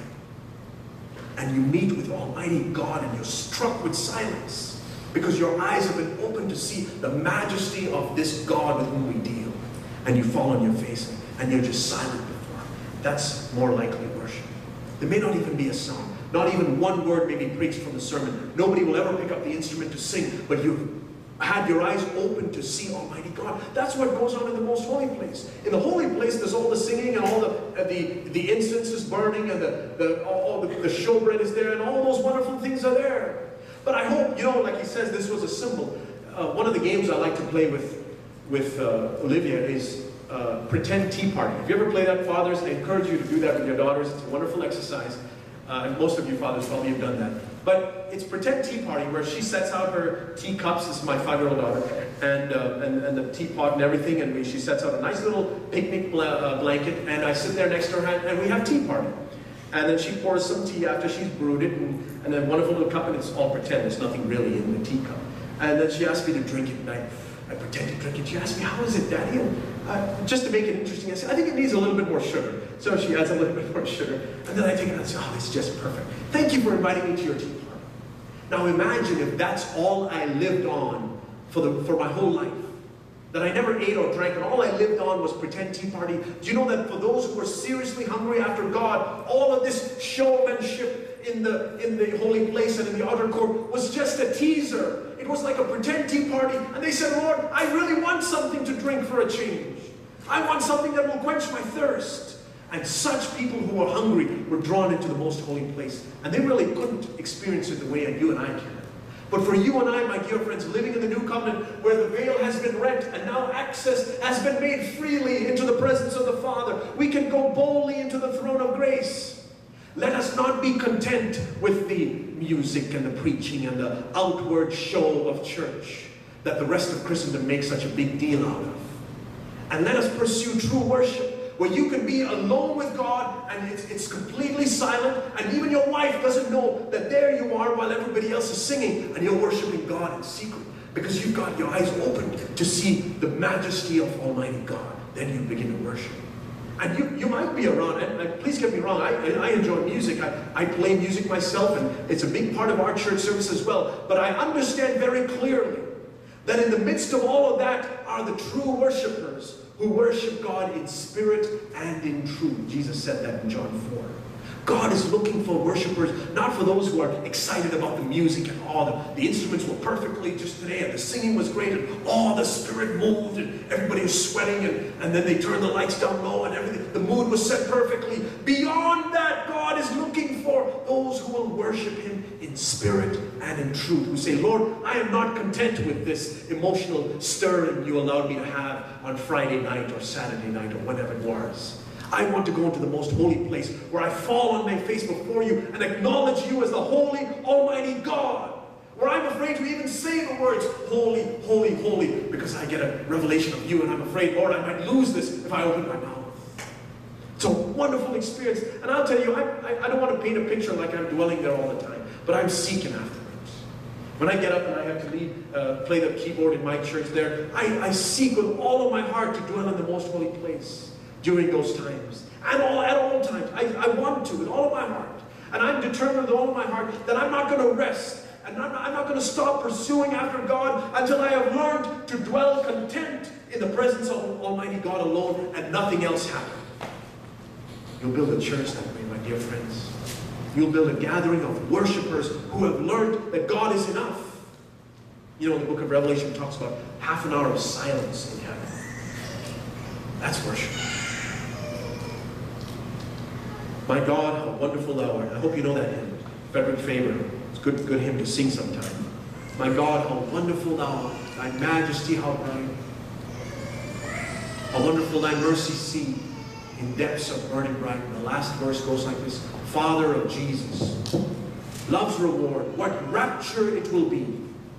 And you meet with Almighty God and you're struck with silence because your eyes have been opened to see the majesty of this God with whom we deal. And you fall on your face and you're just silent before him. That's more likely worship. There may not even be a song. Not even one word may be preached from the sermon. Nobody will ever pick up the instrument to sing, but you've had your eyes open to see Almighty God. That's what goes on in the most holy place. In the holy place, there's all the singing and all the incense is burning and the showbread is there and all those wonderful things are there. But I hope, like he says, this was a symbol. One of the games I like to play with Olivia is pretend tea party. If you ever play that, fathers, I encourage you to do that with your daughters. It's a wonderful exercise. And most of you fathers probably have done that. But it's pretend tea party where she sets out her teacups. This is my 5-year-old daughter, and the teapot and everything. And she sets out a nice little picnic blanket, and I sit there next to her, and we have tea party. And then she pours some tea after she's brewed it, and then wonderful little cup, and it's all pretend. There's nothing really in the teacup. And then she asked me to drink it, and I pretended to drink it. She asked me, how is it, Daddy? Just to make it interesting, I said, I think it needs a little bit more sugar. So she adds a little bit more sugar. And then I take it and I say, oh, it's just perfect. Thank you for inviting me to your tea party. Now imagine if that's all I lived on for my whole life. That I never ate or drank, and all I lived on was pretend tea party. Do you know that for those who were seriously hungry after God, all of this showmanship in the holy place and in the outer court was just a teaser? It was like a pretend tea party, and they said, Lord, I really want something to drink for a change. I want something that will quench my thirst. And such people who were hungry were drawn into the most holy place, and they really couldn't experience it the way you and I can. But for you and I, my dear friends, living in the new covenant where the veil has been rent and now access has been made freely into the presence of the Father, we can go boldly into the throne of grace. Let us not be content with the music and the preaching and the outward show of church that the rest of Christendom makes such a big deal out of. And let us pursue true worship, where you can be alone with God and it's completely silent, and even your wife doesn't know that there you are while everybody else is singing, and you're worshiping God in secret because you've got your eyes open to see the majesty of Almighty God. Then you begin to worship. And you might be around, and please get me wrong, I enjoy music. I play music myself, and it's a big part of our church service as well. But I understand very clearly that in the midst of all of that are the true worshipers who worship God in spirit and in truth. Jesus said that in John 4. God is looking for worshipers, not for those who are excited about the music and all the instruments were perfectly just today, and the singing was great, and all the Spirit moved, and everybody was sweating, and then they turned the lights down low, and everything. The mood was set perfectly. Beyond that, God is looking for those who will worship Him in spirit and in truth, who say, Lord, I am not content with this emotional stirring you allowed me to have on Friday night or Saturday night or whenever it was. I want to go into the most holy place where I fall on my face before you and acknowledge you as the holy, almighty God. Where I'm afraid to even say the words, holy, holy, holy, because I get a revelation of you, and I'm afraid, Lord, I might lose this if I open my mouth. It's a wonderful experience. And I'll tell you, I don't want to paint a picture like I'm dwelling there all the time, but I'm seeking afterwards. When I get up and I have to lead, play the keyboard in my church there, I seek with all of my heart to dwell in the most holy place during those times. And at all times. I want to with all of my heart. And I'm determined with all of my heart that I'm not going to rest. And I'm not going to stop pursuing after God until I have learned to dwell content in the presence of Almighty God alone and nothing else happen. You'll build a church that way, my dear friends. You'll build a gathering of worshipers who have learned that God is enough. You know, the book of Revelation talks about half an hour of silence in heaven. That's worship. My God, how wonderful thou art. I hope you know that hymn. Frederick Faber. It's a good hymn to sing sometime. My God, how wonderful thou art. Thy majesty, how bright. How wonderful thy mercy see in depths of burning bright. And the last verse goes like this. Father of Jesus, love's reward, what rapture it will be.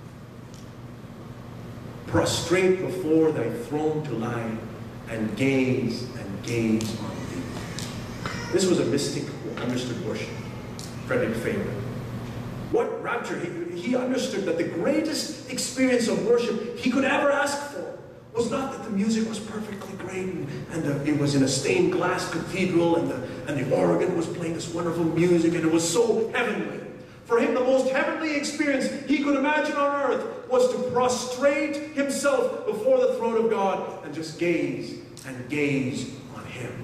Prostrate before thy throne to lie and gaze on thee. This was a mystic who understood worship, Frederick Faber. What rapture! He understood that the greatest experience of worship he could ever ask for was not that the music was perfectly great and it was in a stained glass cathedral and the organ was playing this wonderful music and it was so heavenly. For him, the most heavenly experience he could imagine on earth was to prostrate himself before the throne of God and just gaze and gaze on Him.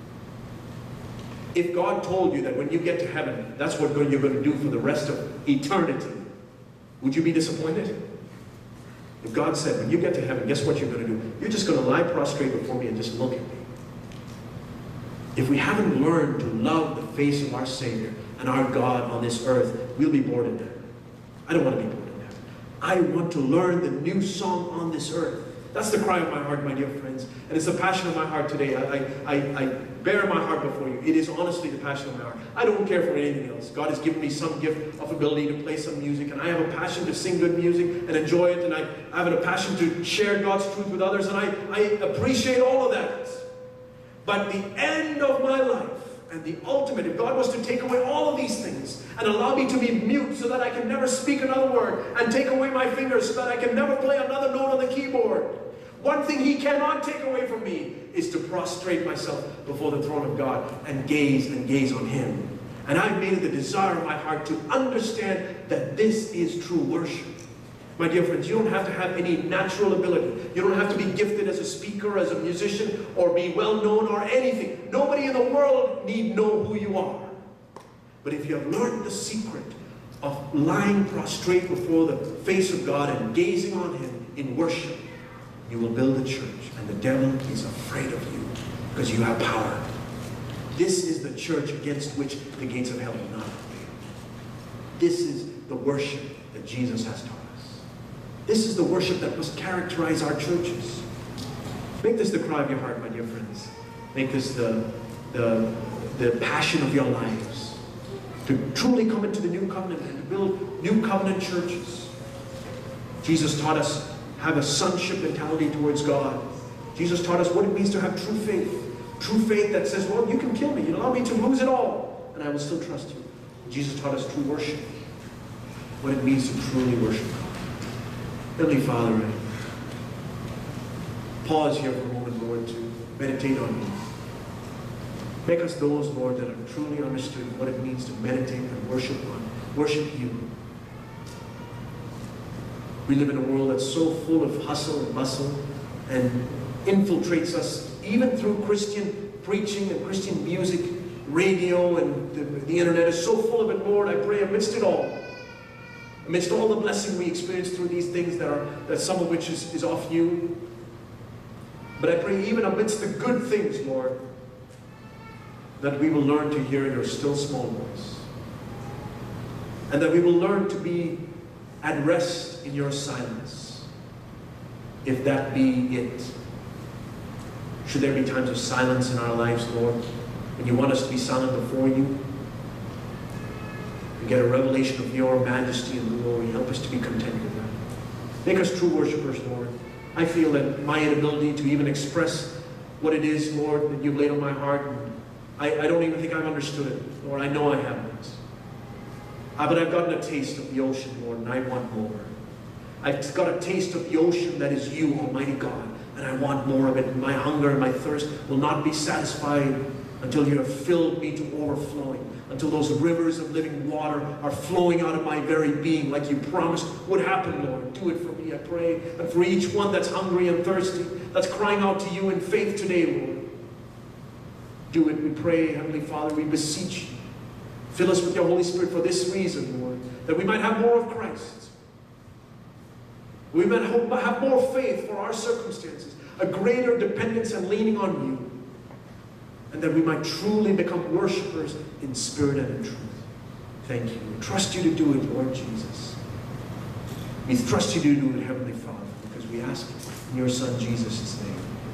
If God told you that when you get to heaven, that's what you're going to do for the rest of eternity, would you be disappointed? If God said, when you get to heaven, guess what you're going to do? You're just going to lie prostrate before me and just look at me. If we haven't learned to love the face of our Savior and our God on this earth, we'll be bored in heaven. I don't want to be bored in heaven. I want to learn the new song on this earth. That's the cry of my heart, my dear friends. And it's the passion of my heart today. I bear my heart before you. It is honestly the passion of my heart. I don't care for anything else. God has given me some gift of ability to play some music, and I have a passion to sing good music and enjoy it, and I have a passion to share God's truth with others, and I appreciate all of that. But the end of my life And the ultimate, if God was to take away all of these things and allow me to be mute so that I can never speak another word, and take away my fingers so that I can never play another note on the keyboard, one thing He cannot take away from me is to prostrate myself before the throne of God and gaze on Him. And I've made it the desire of my heart to understand that this is true worship. My dear friends, you don't have to have any natural ability. You don't have to be gifted as a speaker, as a musician, or be well known or anything. Nobody in the world need know who you are. But if you have learned the secret of lying prostrate before the face of God and gazing on Him in worship, you will build a church, and the devil is afraid of you because you have power. This is the church against which the gates of hell will not prevail. This is the worship that Jesus has taught us. This is the worship that must characterize our churches. Make this the cry of your heart, my dear friends. Make this the passion of your lives. To truly come into the new covenant and to build new covenant churches. Jesus taught us have a sonship mentality towards God. Jesus taught us what it means to have true faith. True faith that says, Lord, you can kill me. You allow me to lose it all, and I will still trust you. Jesus taught us true worship. What it means to truly worship God. Heavenly Father, I pause here for a moment, Lord, to meditate on you. Make us those, Lord, that have truly understood what it means to meditate and worship you. We live in a world that's so full of hustle and bustle and infiltrates us even through Christian preaching and Christian music, radio, and the internet is so full of it, Lord. I pray amidst it all, amidst all the blessing we experience through these things that some of which is off you. But I pray even amidst the good things, Lord, that we will learn to hear your still small voice. And that we will learn to be at rest in your silence, if that be it. Should there be times of silence in our lives, Lord, when you want us to be silent before you, and get a revelation of your majesty and glory, help us to be content with that. Make us true worshipers, Lord. I feel that my inability to even express what it is, Lord, that you've laid on my heart, I don't even think I've understood it. Lord, I know I haven't. But I've gotten a taste of the ocean, Lord, and I want more. I've got a taste of the ocean that is you, Almighty God, and I want more of it. And my hunger and my thirst will not be satisfied until you have filled me to overflowing, until those rivers of living water are flowing out of my very being like you promised would happen, Lord. Do it for me, I pray, and for each one that's hungry and thirsty, that's crying out to you in faith today, Lord. Do it, we pray, Heavenly Father, we beseech you. Fill us with your Holy Spirit for this reason, Lord, that we might have more of Christ. We might have more faith for our circumstances, a greater dependence and leaning on you, and that we might truly become worshipers in spirit and in truth. Thank you. We trust you to do it, Lord Jesus. We trust you to do it, Heavenly Father, because we ask it in your Son Jesus' name.